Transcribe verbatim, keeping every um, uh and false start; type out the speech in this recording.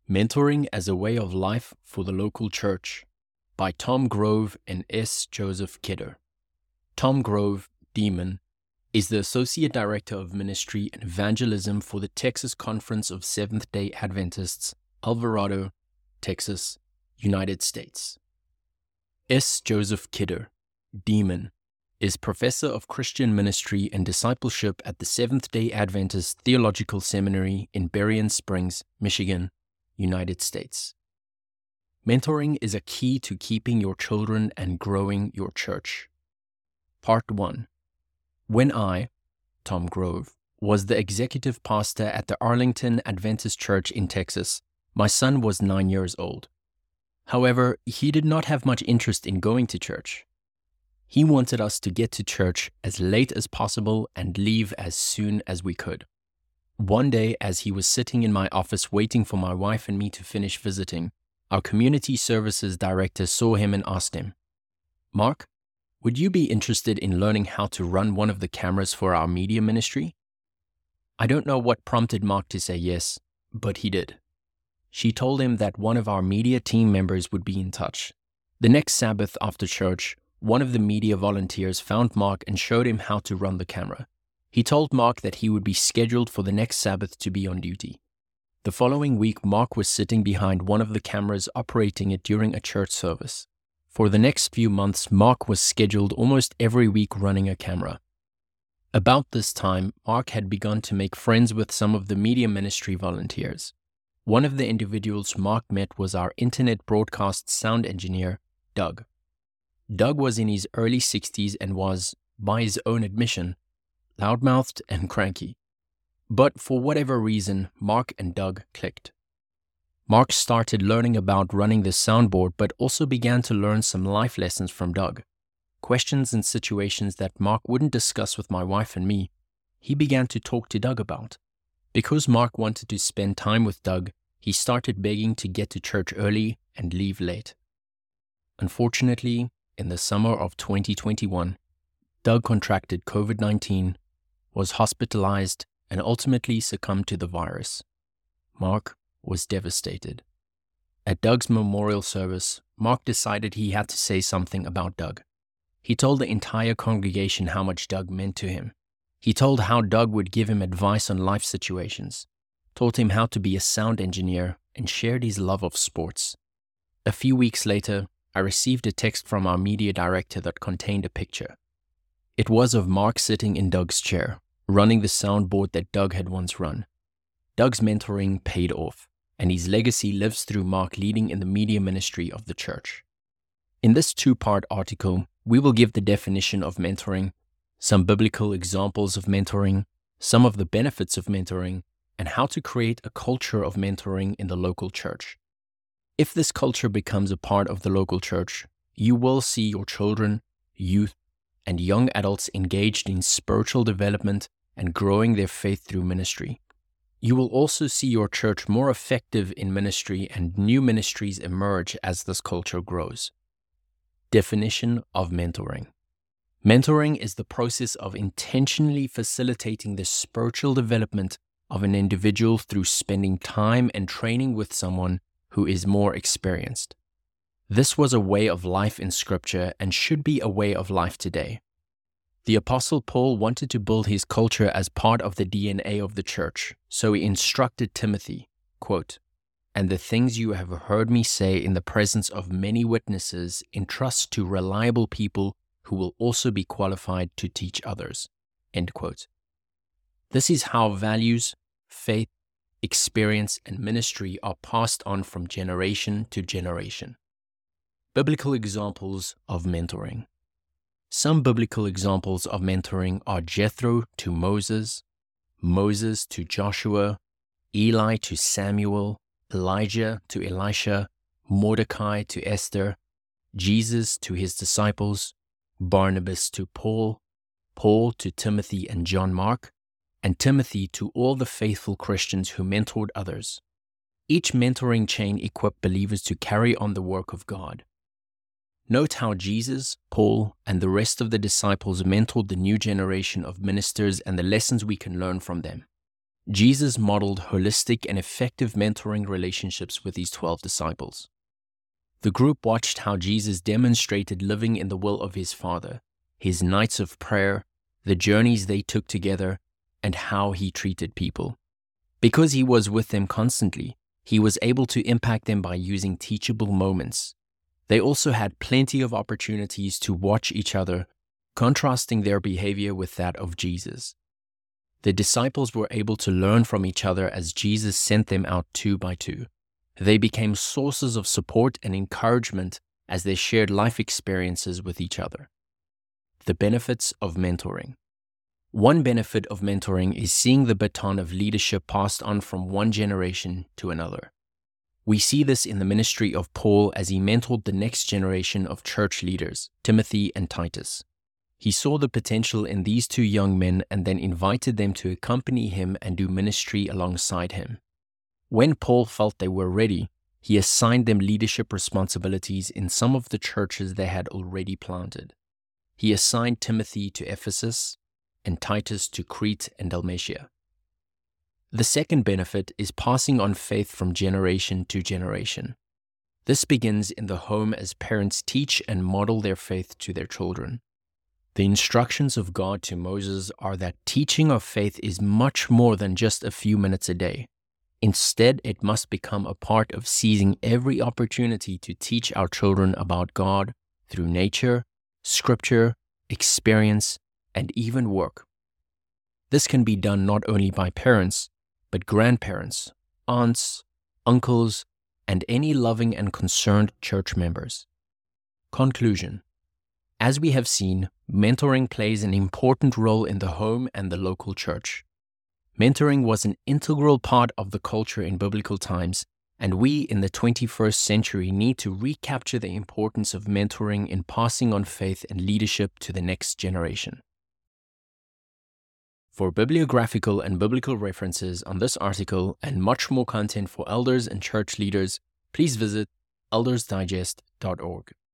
Mentoring as a Way of Life for the Local Church by Tom Grove and S. Joseph Kidder. Tom Grove, Demon, is the Associate Director of Ministry and Evangelism for the Texas Conference of Seventh-day Adventists, Alvarado, Texas, United States. S. Joseph Kidder, Demon, is Professor of Christian Ministry and Discipleship at the Seventh-day Adventist Theological Seminary in Berrien Springs, Michigan, United States. Mentoring is a key to keeping your children and growing your church. Part one. When I, Tom Grove, was the executive pastor at the Arlington Adventist Church in Texas, my son was nine years old. However, he did not have much interest in going to church. He wanted us to get to church as late as possible and leave as soon as we could. One day, as he was sitting in my office waiting for my wife and me to finish visiting, our community services director saw him and asked him, "Mark, would you be interested in learning how to run one of the cameras for our media ministry?" I don't know what prompted Mark to say yes, but he did. She told him that one of our media team members would be in touch. The next Sabbath after church, one of the media volunteers found Mark and showed him how to run the camera. He told Mark that he would be scheduled for the next Sabbath to be on duty. The following week, Mark was sitting behind one of the cameras operating it during a church service. For the next few months, Mark was scheduled almost every week running a camera. About this time, Mark had begun to make friends with some of the media ministry volunteers. One of the individuals Mark met was our internet broadcast sound engineer, Doug. Doug was in his early sixties and was, by his own admission, loudmouthed and cranky. But for whatever reason, Mark and Doug clicked. Mark started learning about running the soundboard, but also began to learn some life lessons from Doug. Questions and situations that Mark wouldn't discuss with my wife and me, he began to talk to Doug about. Because Mark wanted to spend time with Doug, he started begging to get to church early and leave late. Unfortunately, in the summer of twenty twenty-one, Doug contracted COVID nineteen, was hospitalized, and ultimately succumbed to the virus. Mark was devastated. At Doug's memorial service, Mark decided he had to say something about Doug. He told the entire congregation how much Doug meant to him. He told how Doug would give him advice on life situations, taught him how to be a sound engineer, and shared his love of sports. A few weeks later, I received a text from our media director that contained a picture. It was of Mark sitting in Doug's chair, running the soundboard that Doug had once run. Doug's mentoring paid off, and his legacy lives through Mark leading in the media ministry of the church. In this two-part article, we will give the definition of mentoring, some biblical examples of mentoring, some of the benefits of mentoring, and how to create a culture of mentoring in the local church. If this culture becomes a part of the local church, you will see your children, youth, and young adults engaged in spiritual development and growing their faith through ministry. You will also see your church more effective in ministry and new ministries emerge as this culture grows. Definition of mentoring. Mentoring is the process of intentionally facilitating the spiritual development of an individual through spending time and training with someone who is more experienced. This was a way of life in Scripture and should be a way of life today. The Apostle Paul wanted to build his culture as part of the D N A of the church, so he instructed Timothy, quote, "And the things you have heard me say in the presence of many witnesses entrust to reliable people who will also be qualified to teach others." End quote. This is how values, faith, experience, and ministry are passed on from generation to generation. Biblical examples of mentoring. Some biblical examples of mentoring are Jethro to Moses, Moses to Joshua, Eli to Samuel, Elijah to Elisha, Mordecai to Esther, Jesus to his disciples, Barnabas to Paul, Paul to Timothy and John Mark, and Timothy to all the faithful Christians who mentored others. Each mentoring chain equipped believers to carry on the work of God. Note how Jesus, Paul, and the rest of the disciples mentored the new generation of ministers and the lessons we can learn from them. Jesus modeled holistic and effective mentoring relationships with his twelve disciples. The group watched how Jesus demonstrated living in the will of his Father, his nights of prayer, the journeys they took together, and how he treated people. Because he was with them constantly, he was able to impact them by using teachable moments. They also had plenty of opportunities to watch each other, contrasting their behavior with that of Jesus. The disciples were able to learn from each other as Jesus sent them out two by two. They became sources of support and encouragement as they shared life experiences with each other. The benefits of mentoring. One benefit of mentoring is seeing the baton of leadership passed on from one generation to another. We see this in the ministry of Paul as he mentored the next generation of church leaders, Timothy and Titus. He saw the potential in these two young men and then invited them to accompany him and do ministry alongside him. When Paul felt they were ready, he assigned them leadership responsibilities in some of the churches they had already planted. He assigned Timothy to Ephesus and Titus to Crete and Dalmatia. The second benefit is passing on faith from generation to generation. This begins in the home as parents teach and model their faith to their children. The instructions of God to Moses are that teaching of faith is much more than just a few minutes a day. Instead, it must become a part of seizing every opportunity to teach our children about God through nature, scripture, experience, and even work. This can be done not only by parents, but grandparents, aunts, uncles, and any loving and concerned church members. Conclusion. As we have seen, mentoring plays an important role in the home and the local church. Mentoring was an integral part of the culture in biblical times, and we in the twenty-first century need to recapture the importance of mentoring in passing on faith and leadership to the next generation. For bibliographical and biblical references on this article and much more content for elders and church leaders, please visit elders digest dot org.